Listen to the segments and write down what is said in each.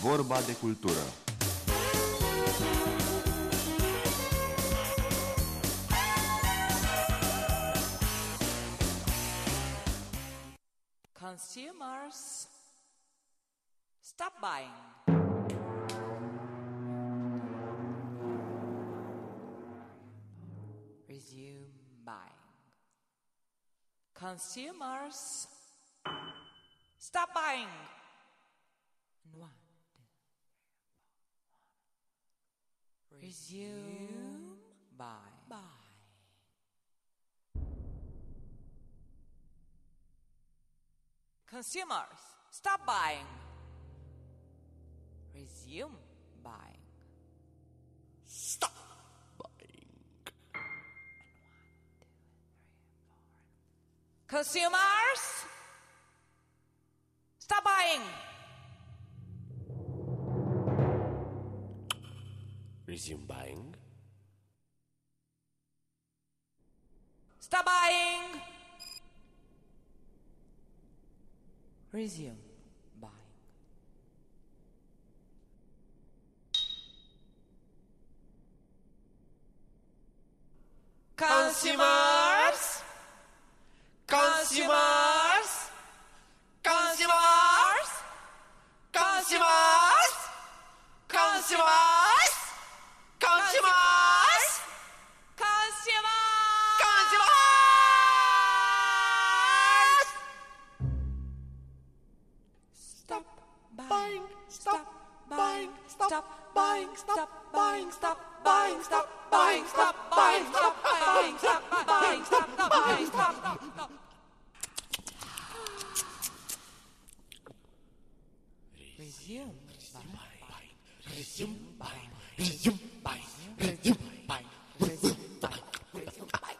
Vorba de cultură. Consumers, stop buying. Resume buying. Consumers, stop buying. And 1, 2, 3, 4. Resume buying. Consumers, stop buying. Resume buying. Stop buying. Consumers, stop buying. Resume buying. Stop buying. Resume buying. Consumers, consumers, consumers, consumers, consumers, consumers, consumers. Stop buying, stop buying, stop buying, stop buying, stop buying, stop buying, stop buying, stop buying, stop buying, stop buying, stop. Resume buying, resume buying, resume buying, resume buying, resume buying, resume buying.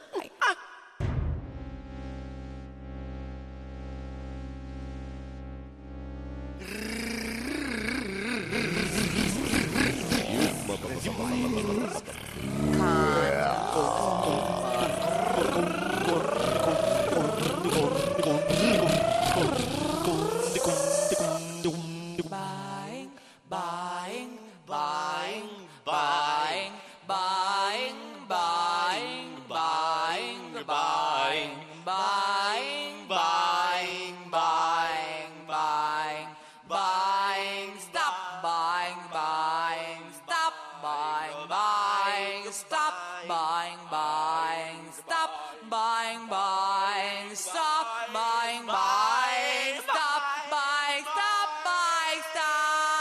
Buying, buying, buying, buying, buying, buying, buying, buying, buying, buying, buying, buying, stop buying, buying, stop buying, buying, stop buying, buying, stop buying, buying, stop buying, buying, stop buying, stop buying, stop.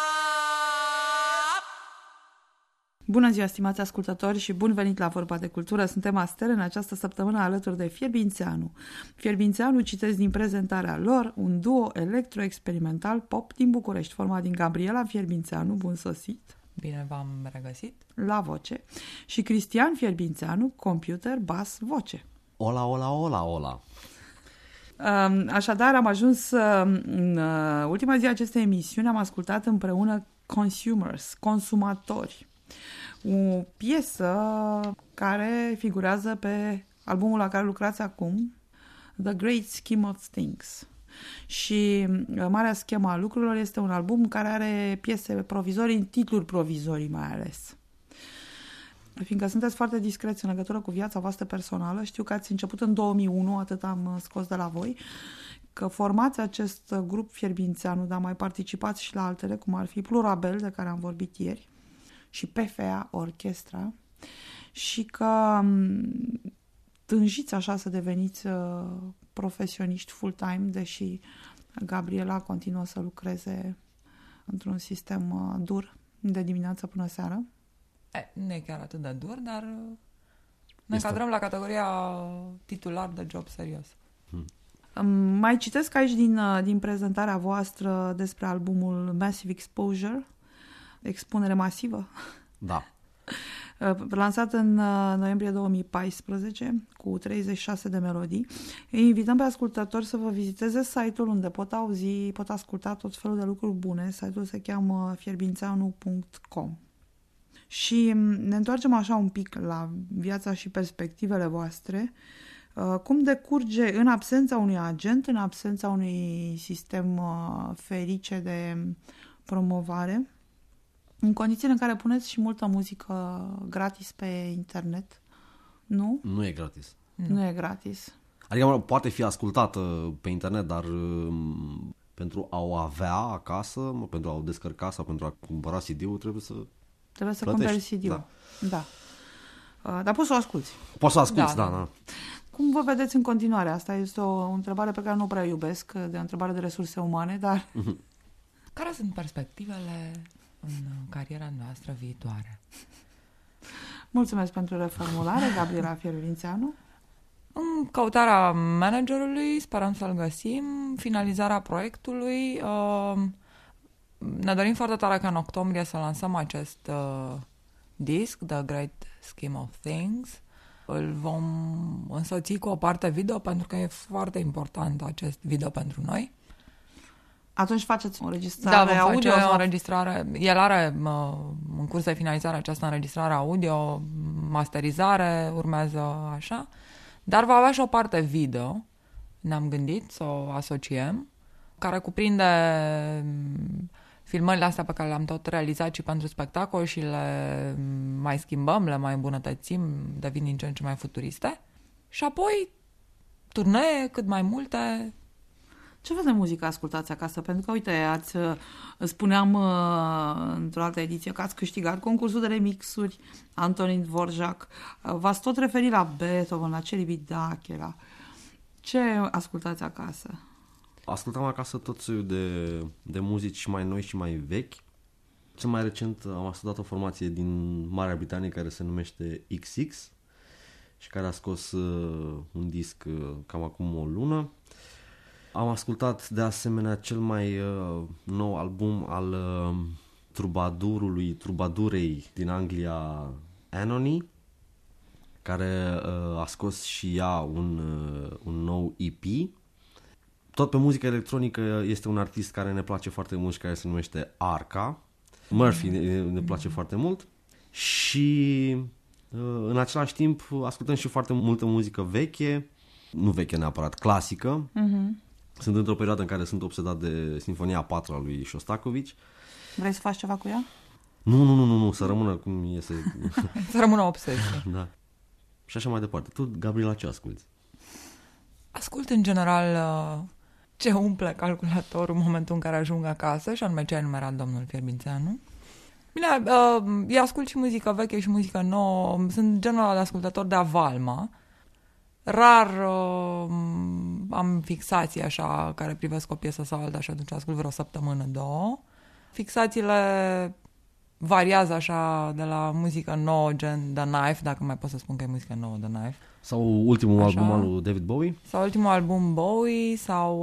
Bună ziua, stimați ascultători, și bun venit la Vorba de Cultură. Suntem astăzi în această săptămână alături de Fierbințeanu. Fierbințeanu, citesc din prezentarea lor, un duo electro-experimental pop din București, format din Gabriela Fierbințeanu, bun sosit, Bine v-am regăsit. la voce, și Cristian Fierbințeanu, computer, bas, voce. Ola, ola, ola, ola. Așadar, am ajuns în ultima zi a acestei emisiuni, am ascultat împreună Consumers, consumatori, o piesă care figurează pe albumul la care lucrați acum, The Great Scheme of Things. Și Marea Schemă a Lucrurilor este un album care are piese provizorii, titluri provizorii mai ales. Fiindcă sunteți foarte discreți în legătură cu viața voastră personală, știu că ați început în 2001, atât am scos de la voi, că formați acest grup Fierbințeanu, dar mai participați și la altele, cum ar fi Plurabel, de care am vorbit ieri, și PFA Orchestra, și că tânjiți așa să deveniți profesioniști full-time, deși Gabriela continuă să lucreze într-un sistem dur, de dimineață până seară. Nu e chiar atât de dur, dar ne încadrăm la categoria titular de job serios. Mai citesc aici din prezentarea voastră despre albumul Massive Exposure, expunere masivă. Da. Lansat în noiembrie 2014 cu 36 de melodii. Îi invităm pe ascultători să vă viziteze site-ul unde pot asculta tot felul de lucruri bune. Site-ul se cheamă fierbințeanu.com. Și ne întoarcem așa un pic la viața și perspectivele voastre. Cum decurge în absența unui agent, în absența unui sistem ferice de promovare, în condițiile în care puneți și multă muzică gratis pe internet, nu? Nu e gratis. Nu e gratis. Adică poate fi ascultată pe internet, dar pentru a o avea acasă, pentru a o descărca sau pentru a cumpăra CD-ul, trebuie să Trebuie să plătești. cumperi CD-ul. Da. Dar poți să o asculti. Poți să asculti, Da, da, da. da. Cum vă vedeți în continuare? Asta este o întrebare pe care nu prea iubesc, de o întrebare de resurse umane, dar Care sunt perspectivele în cariera noastră viitoare? mulțumesc pentru reformulare, Gabriela Fierulințeanu. În căutarea managerului, sperăm să-l găsim, finalizarea proiectului. Ne dorim foarte tare ca în octombrie să lansăm acest disc, The Great Scheme of Things. Îl vom însoți cu o parte video, pentru că e foarte important acest video pentru noi. Atunci faceți o înregistrare Da, vom audio face o sau... înregistrare. El are în curs de finalizare această înregistrare audio, masterizare, urmează așa. Dar va avea și o parte video, ne-am gândit să o asociem, care cuprinde filmările astea pe care le-am tot realizat și pentru spectacol și le mai schimbăm, le mai îmbunătățim, devin din ce în ce mai futuriste. Și apoi turnee, cât mai multe. Ce fel de muzică ascultați acasă? Pentru că, uite, spuneam într-o altă ediție că ați câștigat concursul de remixuri Antonin Dvorak. V-ați tot referit la Beethoven, la Celibidache, Ce ascultați acasă? Ascultam acasă tot soiul de muzici mai noi și mai vechi. Cel mai recent am ascultat o formație din Marea Britanie care se numește XX și care a scos un disc cam acum o lună. Am ascultat de asemenea cel mai nou album al trubadurei din Anglia, Anony, care a scos și ea un nou EP. Tot pe muzică electronică este un artist care ne place foarte mult și care se numește Arca. Murphy ne place foarte mult. Și în același timp ascultăm și foarte multă muzică veche, nu veche neapărat, clasică. Sunt într-o perioadă în care sunt obsedat de Sinfonia a 4-a lui Shostakovich. Vrei să faci ceva cu ea? Nu, să rămână cum iese. Să rămână o obsesie. Da. Și așa mai departe. Tu, Gabriela, ce asculti? Ascult în general ce umple calculatorul în momentul în care ajung acasă, și anume ce a enumerat domnul Fierbințeanu. Bine, eu ascult și muzică veche și muzică nouă. Sunt genul ăla de ascultător de avalma. Rar am fixații așa care privesc o piesă sau alta și atunci ascult vreo săptămână, două. Fixațiile variază așa de la muzică nouă, gen The Knife, dacă mai pot să spun că e muzică nouă, The Knife. Sau ultimul Așa. album al lui David Bowie? Sau ultimul album Bowie, sau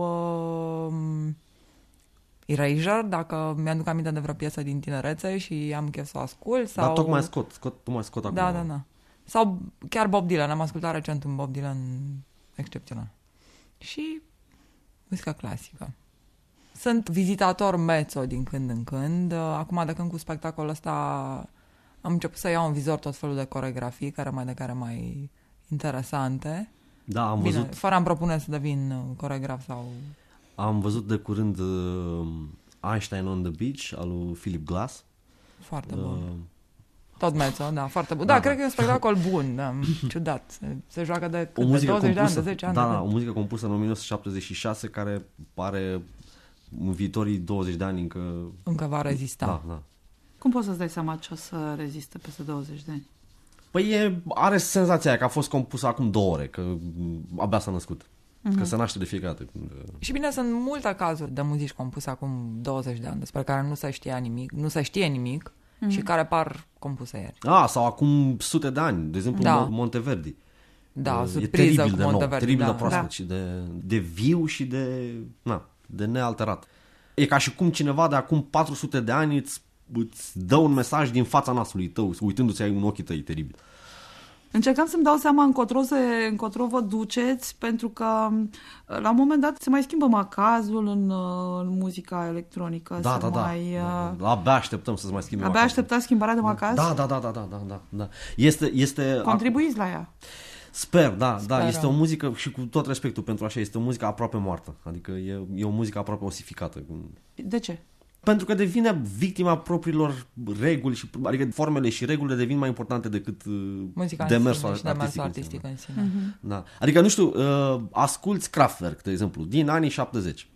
Erasure, dacă mi-aduc aminte de vreo piesă din tinerețe și am chef să o ascult. Sau... Dar tocmai scot acum. Da. Sau chiar Bob Dylan, am ascultat recent un Bob Dylan excepțional. Și muzică clasică. Sunt vizitator mezzo din când în când. Acum, de când cu spectacolul ăsta am început să iau în vizor tot felul de coreografii, care mai interesante. Da, am Bine, văzut. fără a-mi propune să devin coreograf sau... Am văzut de curând Einstein on the Beach al lui Philip Glass. Foarte bun. Tot mezzo, da, foarte bun. Da, cred că e un spectacol bun, da, ciudat. Se joacă de, O muzică 20 de ani, compusă, de 10 ani. da, o muzică compusă în 1976 care pare în viitorii 20 de ani Încă va rezista. Da. Cum poți să-ți dai seama ce o să reziste peste 20 de ani? Păi are senzația aia că a fost compusă acum 2 ore, că abia s-a născut. Că se naște de fiecare dată. Și bine, sunt multe cazuri de muzici compuse acum 20 de ani, despre care nu se știe nimic și care par compuse ieri. Sau acum sute de ani, de exemplu Da. Monteverdi. Da, E surpriză teribil cu de nou, Monteverdi. teribil Da. de proaspăt și de viu și de nealterat. E ca și cum cineva de acum 400 de ani îți dă un mesaj din fața nasului tău, uitându-ți în ochii tăi, teribil. Încercam să-mi dau seama încotro vă duceți, pentru că la un moment dat se mai schimbă macazul în muzica electronică. Da. Abia așteptăm să se mai schimbe Abia macazul. așteptați schimbarea de macaz? Da. Este Contribuiți la ea. Sper, da, Sperăm. este o muzică, și cu tot respectul pentru așa, este o muzică aproape moartă. Adică e o muzică aproape osificată. De ce? Pentru că devine victima propriilor reguli, adică formele și regulile devin mai importante decât demersul artistic în sine. Da. Adică, nu știu, asculți Kraftwerk, de exemplu, din anii 70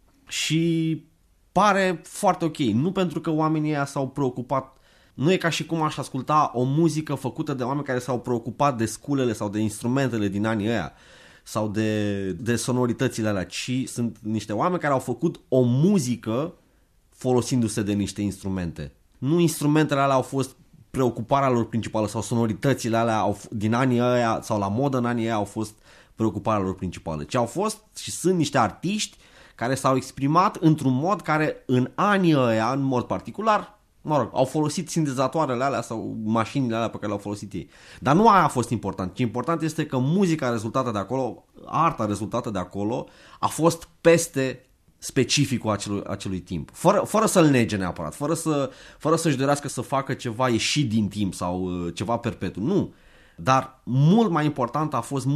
și pare foarte ok. Nu pentru că oamenii ăia s-au preocupat. Nu e ca și cum aș asculta o muzică făcută de oameni care s-au preocupat de sculele sau de instrumentele din anii ăia sau de sonoritățile alea, ci sunt niște oameni care au făcut o muzică folosindu-se de niște instrumente. Nu instrumentele alea au fost preocuparea lor principală sau sonoritățile alea din anii ăia sau la modă în anii ăia au fost preocuparea lor principală, ci au fost și sunt niște artiști care s-au exprimat într-un mod care în anii ăia, în mod particular, mă rog, au folosit sintezatoarele alea sau mașinile alea pe care le-au folosit ei. Dar nu aia a fost important. Ce important este că muzica rezultată de acolo, arta rezultată de acolo, a fost peste specificul acelui timp. Fără să-l nege neapărat, fără să-și dorească să facă ceva ieșit din timp sau ceva perpetu. Nu. Dar mult mai important a fost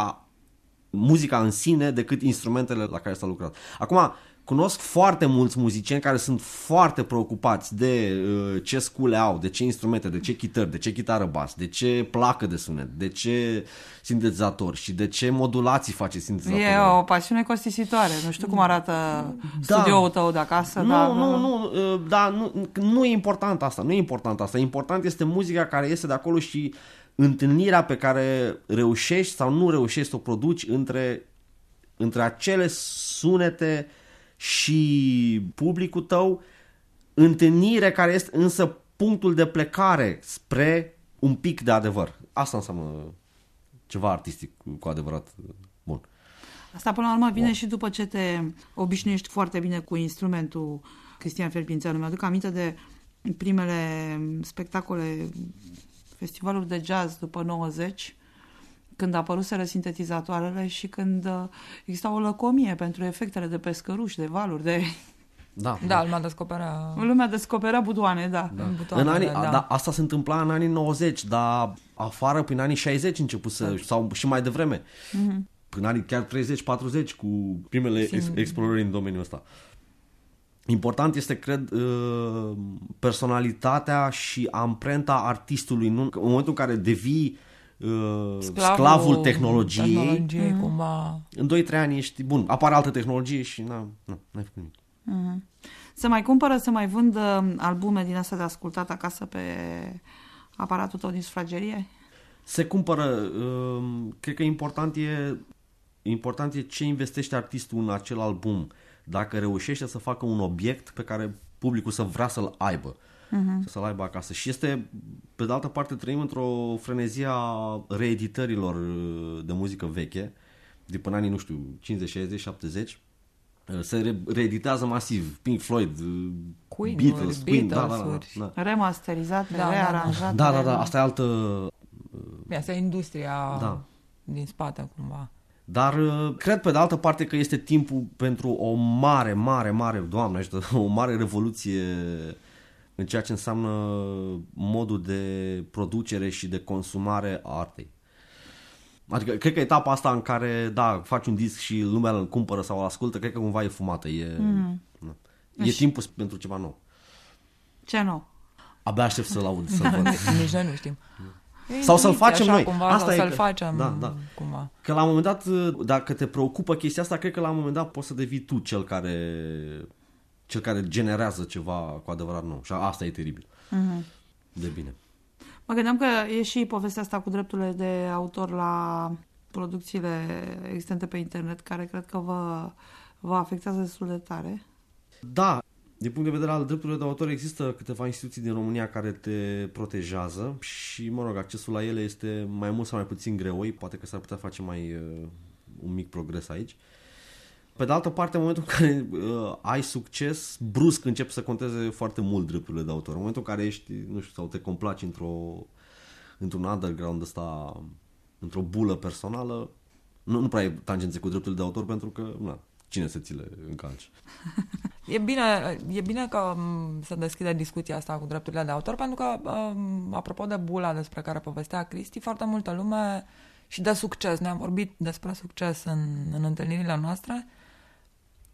muzica în sine decât instrumentele la care s-a lucrat. Acum, cunosc foarte mulți muzicieni care sunt foarte preocupați de ce scule au, de ce instrumente, de ce chitări, de ce chitară bas, de ce placă de sunet, de ce sintetizator și de ce modulații face sintetizatorul. E o pasiune costisitoare. Nu știu cum arată studioul tău de acasă. Nu e important asta. Nu e important asta. Important este muzica care iese de acolo și întâlnirea pe care reușești sau nu reușești să o produci între acele sunete și publicul tău, întâlnire care este însă punctul de plecare spre un pic de adevăr. Asta înseamnă ceva artistic cu adevărat bun. Asta până la urmă vine și după ce te obișnuiești foarte bine cu instrumentul. Cristian Felpințeanu, mi-aduc aminte de primele spectacole, festivaluri de jazz după 90, când apăruseră sintetizatoarele și când exista o lăcomie pentru efectele de pescăruși, de valuri, de... Lumea descoperea butoane, asta se întâmpla în anii 90, dar afară prin anii 60 începuse, sau și mai devreme. Prin anii chiar 30-40 cu primele explorări în domeniul ăsta. Important este, cred, personalitatea și amprenta artistului. În momentul în care devii sclavul tehnologiei, cumva. În 2-3 ani ești bun. Apare altă tehnologie și n-ai făcut nimic. Se mai cumpără, se mai vând albume din astea de ascultat acasă pe aparatul tău din sufragerie? Se cumpără. Cred că important e ce investește artistul în acel album. Dacă reușește să facă un obiect pe care publicul să vrea să-l aibă. Să-l aibă acasă. Și este, pe de altă parte, trăim într-o frenezie a reeditărilor de muzică veche, de până anii, 50, 60, 70. Se reeditează masiv Pink Floyd, Beatles, remasterizate, rearanjate. Asta e altă... Asta e industria din spate, cumva. Dar cred, pe de altă parte, că este timpul pentru o mare, Doamne ajută, o mare revoluție în ceea ce înseamnă modul de producere și de consumare a artei. Adică, cred că etapa asta în care, faci un disc și lumea îl cumpără sau îl ascultă, cred că cumva e fumată. E timpul pentru ceva nou. Ce nou? Abia aștept să-l aud, să-l văd. Nici noi nu știm. Sau să-l facem noi. Cumva, asta să-l facem cumva. Că la un moment dat, dacă te preocupă chestia asta, cred că la un moment dat poți să devii tu cel care generează ceva cu adevărat nou. Și asta e teribil. De bine. Mă gândeam că e și povestea asta cu drepturile de autor la producțiile existente pe internet, care cred că vă afectează destul de tare. Da, din punct de vedere al drepturilor de autor există câteva instituții din România care te protejează și, accesul la ele este mai mult sau mai puțin greoi, poate că s-ar putea face un mic progres aici. Pe de altă parte, în momentul în care ai succes, brusc încep să conteze foarte mult drepturile de autor. În momentul în care ești, sau te complaci într-un underground ăsta, într-o bulă personală, nu prea ai tangențe cu drepturile de autor, pentru că, cine să ți le încalci? E bine că se deschide discuția asta cu drepturile de autor, pentru că, apropo de bula despre care povestea Cristi, foarte multă lume și de succes, ne-am vorbit despre succes în întâlnirile noastre,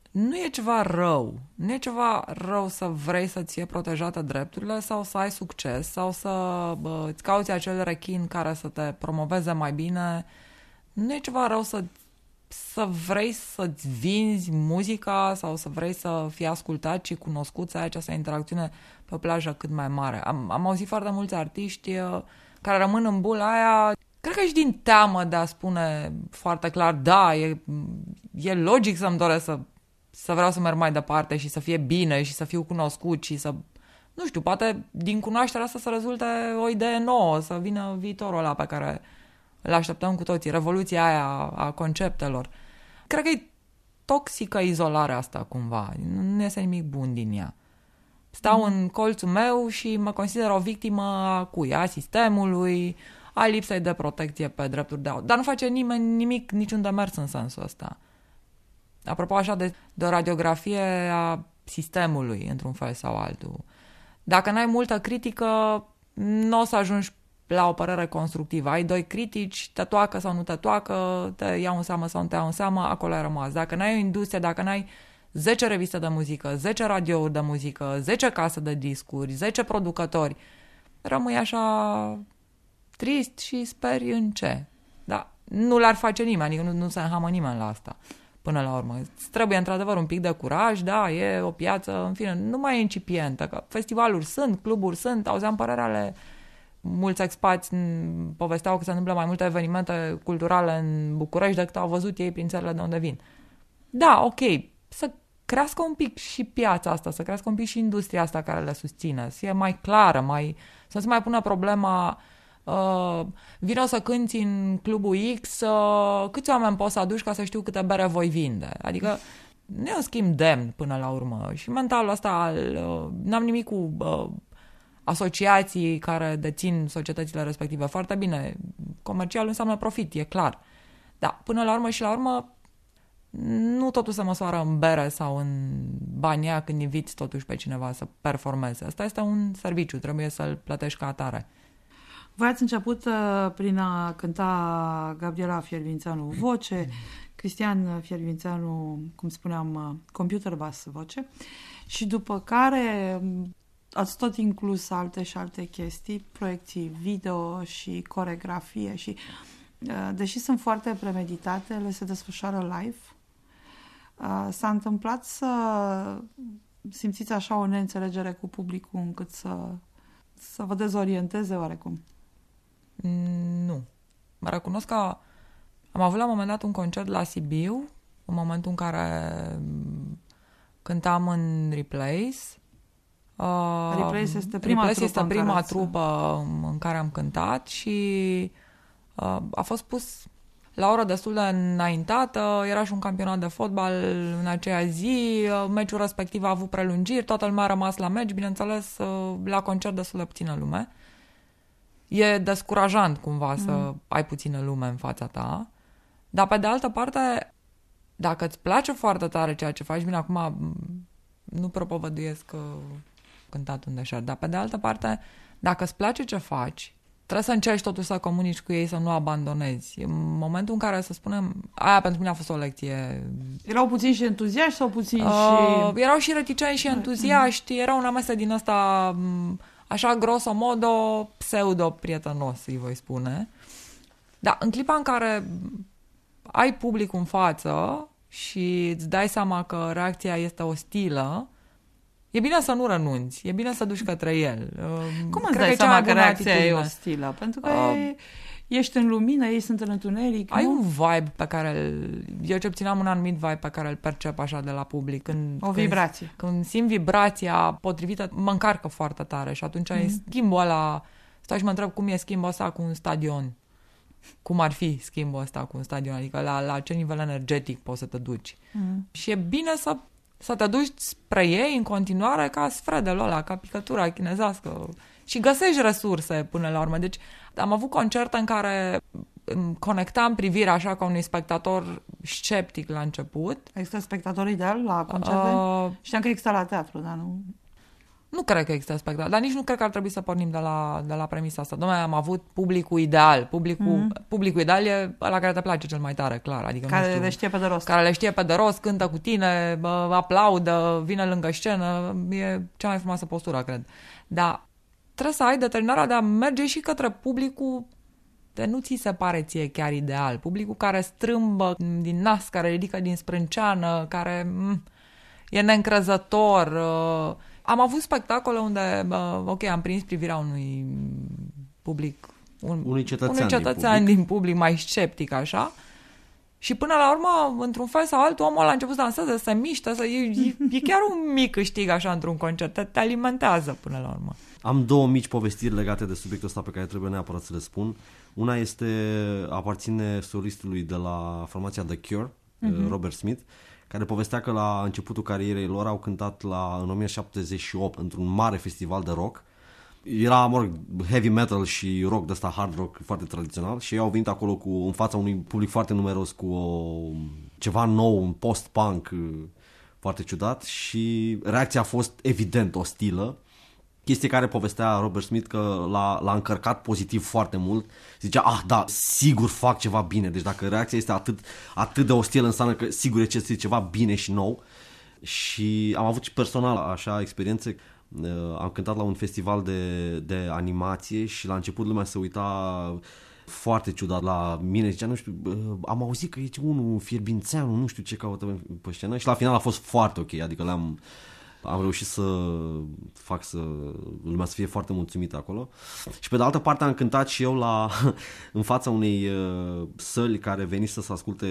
nu e ceva rău. Nu e ceva rău să vrei să-ți fie protejate drepturile sau să ai succes sau să îți cauți acel rechin care să te promoveze mai bine. Nu e ceva rău să vrei să-ți vinzi muzica sau să vrei să fii ascultat și cunoscut, să ai această interacțiune pe o plajă cât mai mare. Am auzit foarte mulți artiști care rămân în bula aia, cred că și din teamă de a spune foarte clar, da, e logic să-mi doresc să vreau să merg mai departe și să fie bine și să fiu cunoscut și să, nu știu, poate din cunoașterea asta să rezulte o idee nouă, să vină viitorul ăla pe care îl așteptăm cu toții, revoluția aia a conceptelor. Cred că e toxică izolarea asta cumva, nu iese nimic bun din ea. Stau în colțul meu și mă consider o victimă a cui? A sistemului, a lipsei de protecție pe drepturi de autor. Dar nu face nimeni nimic, niciun demers în sensul ăsta. Apropo așa de o radiografie a sistemului, într-un fel sau altul. Dacă n-ai multă critică, nu o să ajungi la o părere constructivă. Ai doi critici, te toacă sau nu te toacă, te iau în seamă sau nu te iau în seamă, acolo ai rămas. Dacă n-ai o industrie, dacă n-ai 10 reviste de muzică, 10 radiouri de muzică, 10 case de discuri, 10 producători, rămâi așa trist și speri în ce. Da, nu l-ar face nimeni, adică nu se înhamă nimeni la asta. Până la urmă. Îți trebuie într-adevăr un pic de curaj, da, e o piață, în fine, nu mai e incipientă, că festivaluri sunt, cluburi sunt, auzeam părerea ale mulți expați povesteau că se întâmplă mai multe evenimente culturale în București decât au văzut ei prin țările de unde vin. Da, ok, să crească un pic și piața asta, să crească un pic și industria asta care le susține, să fie mai clară, să nu se mai pună problema vino să cânti în clubul X, câți oameni poți să aduci ca să știu câte bere voi vinde. Adică nu e un schimb demn până la urmă. Și mentalul ăsta, n-am nimic cu asociații care dețin societățile respective. Foarte bine, comercial înseamnă profit, e clar. Dar până la urmă și la urmă nu totul se măsoară în bere sau în bani aia când inviți totuși pe cineva să performeze. Asta este un serviciu, trebuie să-l plătești ca atare. Voi ați început prin a cânta Gabriela Fiervințeanu voce, Cristian Fiervințeanu, cum spuneam, computer bass voce, și după care ați tot inclus alte și alte chestii, proiecții video și coregrafie și deși sunt foarte premeditate, le se desfășoară live. S-a întâmplat să simțiți așa o neînțelegere cu publicul încât să vă dezorienteze oarecum? Nu. Mă recunosc că am avut la un moment dat un concert la Sibiu, în momentul în care cântam în Replace. Replace este prima trupă în care am cântat și a fost pus la o oră destul de înaintată, era și un campionat de fotbal în aceea zi, meciul respectiv a avut prelungiri, toată lumea a rămas la meci, bineînțeles, la concert destul de puțină lume. E descurajant cumva să ai puțină lume în fața ta, dar pe de altă parte, dacă îți place foarte tare ceea ce faci, bine, acum nu propovăduiesc cântat un deșert, dar pe de altă parte, dacă îți place ce faci, trebuie să încerci totuși să comunici cu ei, să nu abandonezi. În momentul în care, să spunem, aia pentru mine a fost o lecție. Erau puțin și entuziaști sau puțin și... Erau și reticenți și entuziaști, era un amestec din ăsta, așa grosomodo, pseudo-prietenos, îi voi spune. Dar în clipa în care ai public în față și îți dai seama că reacția este ostilă, e bine să nu renunți, e bine să duci către el. Cum îți dai seama că reacția e ostilă? Pentru că ești în lumină, ei sunt în întuneric. Ai un vibe pe care eu ce puțin am un anumit vibe pe care îl percep așa de la public. O vibrație. Când simt vibrația potrivită, mă încarcă foarte tare și atunci e schimbul ăla. Stau și mă întreb cum e schimbul ăsta cu un stadion. Cum ar fi schimbul ăsta cu un stadion? Adică la ce nivel energetic poți să te duci. Și e bine să te duci spre ei în continuare ca sfredelul ăla, ca picătura chinezească. Și găsești resurse până la urmă. Deci am avut concerte în care conectam privirea așa ca unui spectator sceptic la început. Există spectator ideal la concerte? Știam că există la teatru, dar nu... Nu cred că există spectacol, dar nici nu cred că ar trebui să pornim de la premisa asta. Dom'le, am avut publicul ideal. Publicul ideal e ăla care te place cel mai tare, clar. Adică, Care nu știu, le știe pe de rost. care le știe pe de rost, cântă cu tine, aplaudă, vine lângă scenă. E cea mai frumoasă postură, cred. Dar trebuie să ai determinarea de a merge și către publicul de nu ți se pare ție chiar ideal. Publicul care strâmbă din nas, care ridică din sprânceană, care e neîncrezător. Am avut spectacole unde, am prins privirea unui public, unui cetățean din public mai sceptic, așa. Și până la urmă, într-un fel sau altul, omul ăla a început să danseze, să se miște, e chiar un mic câștig așa într-un concert, te alimentează până la urmă. Am două mici povestiri legate de subiectul ăsta pe care trebuie neapărat să le spun. Una aparține solistului de la formația The Cure, Robert Smith, care povestea că la începutul carierei lor au cântat în 1978 într-un mare festival de rock. Era, heavy metal și rock de ăsta, hard rock foarte tradițional, și ei au venit acolo în fața unui public foarte numeros cu ceva nou, un post-punk foarte ciudat, și reacția a fost evident ostilă. Chestie care povestea Robert Smith că l-a încărcat pozitiv foarte mult. Zicea, da, sigur fac ceva bine. Deci dacă reacția este atât de ostilă, înseamnă că sigur e ceva bine și nou. Și am avut și personal așa experiențe. Am cântat la un festival de animație și la început lumea se uita foarte ciudat la mine. Zicea, nu știu, am auzit că e unul fierbințeanu, nu știu ce caută pe scenă. Și la final a fost foarte ok. Adică am reușit să fac lumea să fie foarte mulțumită acolo. Și pe de altă parte am cântat și eu în fața unei săli care venise să asculte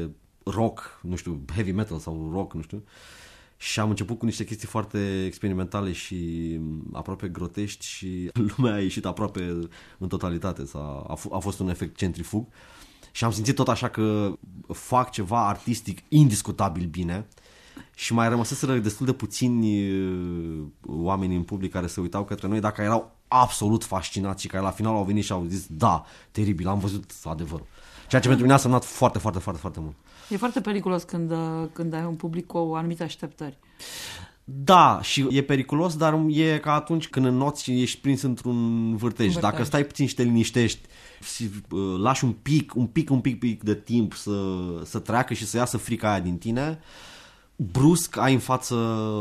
rock, nu știu, heavy metal sau rock, nu știu. Și am început cu niște chestii foarte experimentale și aproape grotești și lumea a ieșit aproape în totalitate. A fost un efect centrifug. Și am simțit tot așa că fac ceva artistic indiscutabil bine. Și mai rămăseseră destul de puțini oameni în public care se uitau către noi, dacă erau absolut fascinați și care la final au venit și au zis, da, teribil, am văzut adevărul. Ceea ce pentru mine a semnat foarte, foarte, foarte, foarte mult. E foarte periculos când ai un public cu anumite așteptări. Da, și e periculos, dar e ca atunci când înnoți și ești prins într-un vârtej. Dacă stai puțin și te liniștești și lași un pic de timp să treacă și să iasă frica aia din tine, brusc ai în față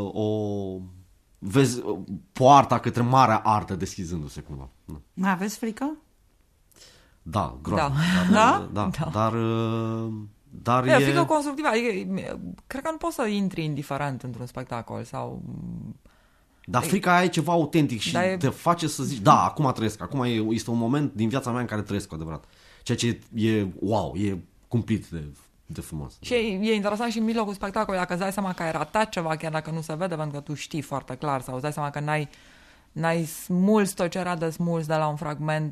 vezi poarta către marea artă deschizându-se cumva. Aveți frică? Da, groază. Da? Dar e frică constructivă. Adică, cred că nu poți să intri indiferent într-un spectacol sau... Dar frica aia e ceva autentic și te face să zici, da, acum trăiesc, acum este un moment din viața mea în care trăiesc cu adevărat. Ceea ce e wow, e cumplit de frumos. Și e interesant și în mijlocul spectacolului, dacă îți dai seama că ai ratat ceva, chiar dacă nu se vede, pentru că tu știi foarte clar, sau îți dai seama că n-ai smuls tot ce era de smuls de la un fragment,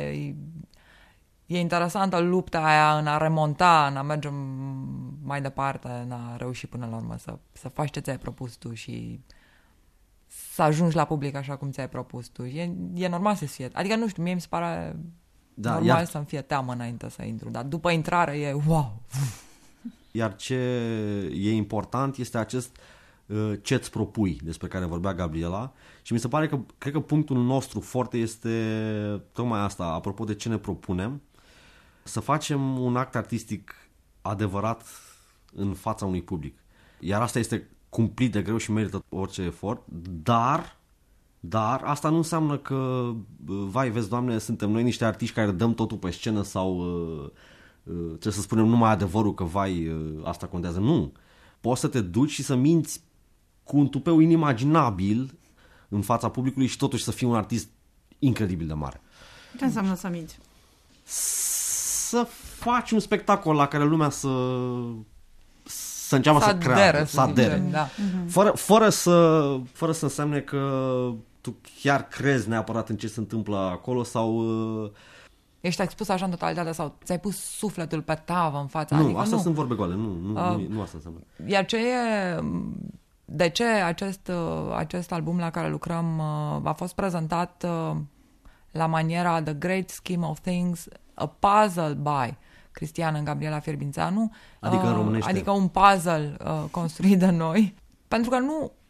e interesantă lupta aia în a remonta, în a merge mai departe, în a reuși până la urmă să faci ce ți-ai propus tu și să ajungi la public așa cum ți-ai propus tu. E normal să fie. Adică, nu știu, mie mi se pare normal să-mi fie teamă înainte să intru, dar după intrare e wow! Iar ce e important este acest ce-ți propui, despre care vorbea Gabriela, și mi se pare că, cred că punctul nostru foarte este tocmai asta, apropo de ce ne propunem, să facem un act artistic adevărat în fața unui public. Iar asta este cumplit de greu și merită orice efort, dar asta nu înseamnă că, vai, vezi, Doamne, suntem noi niște artiști care dăm totul pe scenă sau trebuie să spunem numai adevărul că, vai, asta contează. Nu. Poți să te duci și să minți cu un tupeu inimaginabil în fața publicului și totuși să fii un artist incredibil de mare. Ce înseamnă să minți? Să faci un spectacol la care lumea să înceapă să creadă, să adere. Da. Fără să însemne că tu chiar crezi neapărat în ce se întâmplă acolo sau... Ești expus așa în totalitate sau ți-ai pus sufletul pe tavă în fața? Nu, adică astea sunt vorbe goale, nu asta înseamnă. Iar de ce acest album la care lucrăm a fost prezentat la maniera The Great Scheme of Things, a puzzle by Cristian Gabriela Fierbințeanu, adică în românește. Adică un puzzle construit de noi, pentru că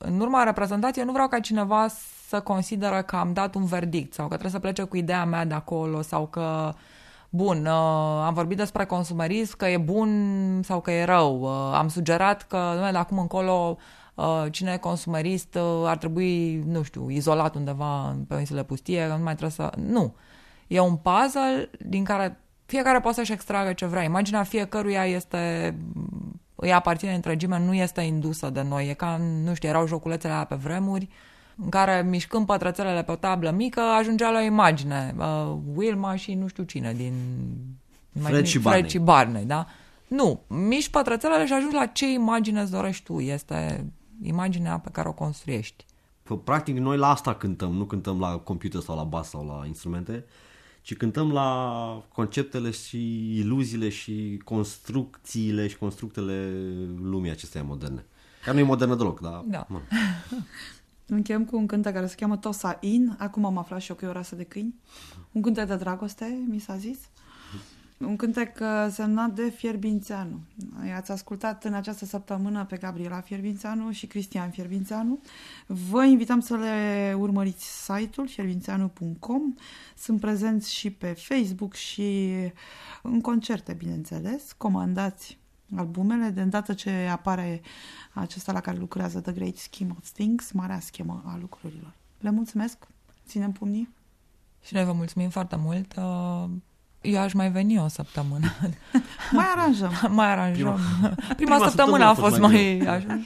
în urma reprezentației nu vreau ca cineva să consideră că am dat un verdict sau că trebuie să plece cu ideea mea de acolo sau că, bun, am vorbit despre consumerism, că e bun sau că e rău. Am sugerat că de acum încolo cine e consumerist ar trebui, nu știu, izolat undeva pe o insulă pustie, că nu mai trebuie să... Nu. E un puzzle din care fiecare poate să-și extragă ce vrea. Imaginea fiecăruia îi aparține întregime, nu este indusă de noi. E ca, nu știu, erau joculețele alea pe vremuri, în care, mișcând pătrățelele pe o tablă mică, ajungea la o imagine. Wilma și nu știu cine din... Fred și Barney, da? Nu. Miști pătrățelele și ajungi la ce imagine îți dorești tu. Este imaginea pe care o construiești. Practic, noi la asta cântăm. Nu cântăm la computer sau la bas sau la instrumente, ci cântăm la conceptele și iluziile și construcțiile și constructele lumii acesteia moderne. Care nu e modernă deloc, dar... Da. Încheiem cu un cântec care se cheamă Tosa In. Acum am aflat și eu că e o rasă de câini. Un cântec de dragoste, mi s-a zis. Un cântec semnat de Fierbințeanu. I-ați ascultat în această săptămână pe Gabriela Fierbințeanu și Cristian Fierbințeanu. Vă invităm să le urmăriți site-ul fierbințeanu.com. Sunt prezenți și pe Facebook și în concerte, bineînțeles. Comandați albumele de îndată ce apare acesta la care lucrează, The Great Scheme of Things, marea schemă a lucrurilor. Le mulțumesc, ținem pumnii. Și noi vă mulțumim foarte mult. Eu aș mai veni o săptămână. Mai aranjăm. Prima săptămână a fost mai...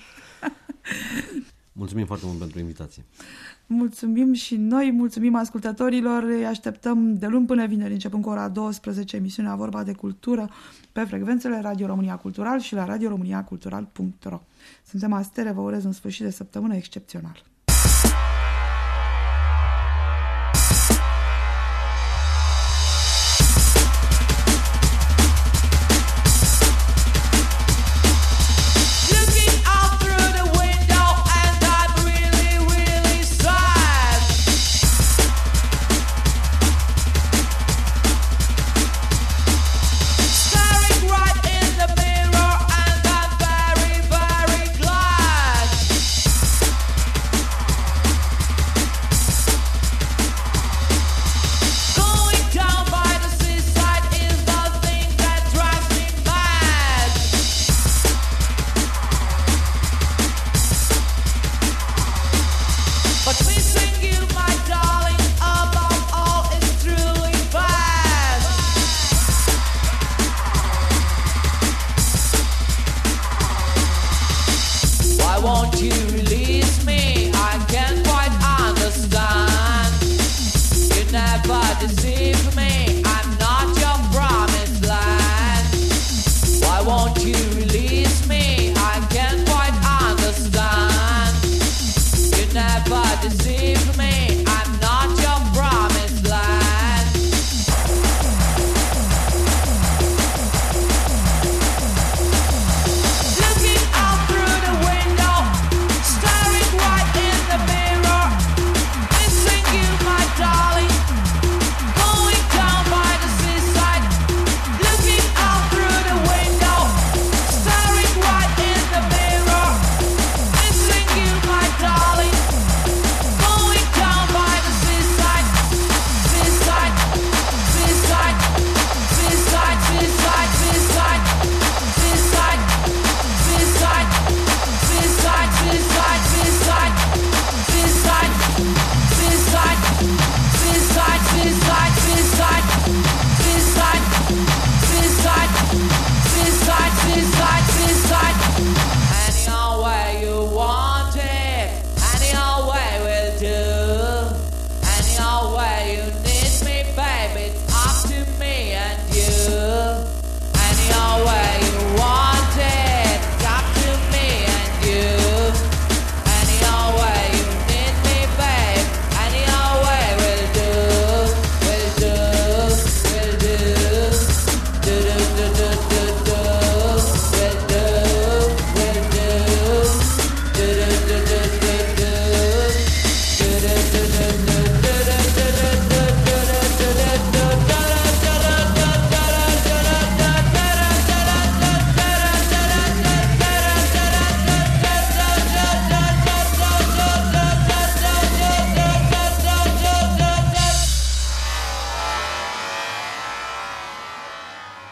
Mulțumim foarte mult pentru invitație. Mulțumim și noi, mulțumim ascultătorilor. Îi așteptăm de luni până vineri, începând cu ora 12, emisiunea Vorba de Cultură pe frecvențele Radio România Cultural și la radioromaniacultural.ro. Suntem Astere, vă urez un sfârșit de săptămână excepțional. I want you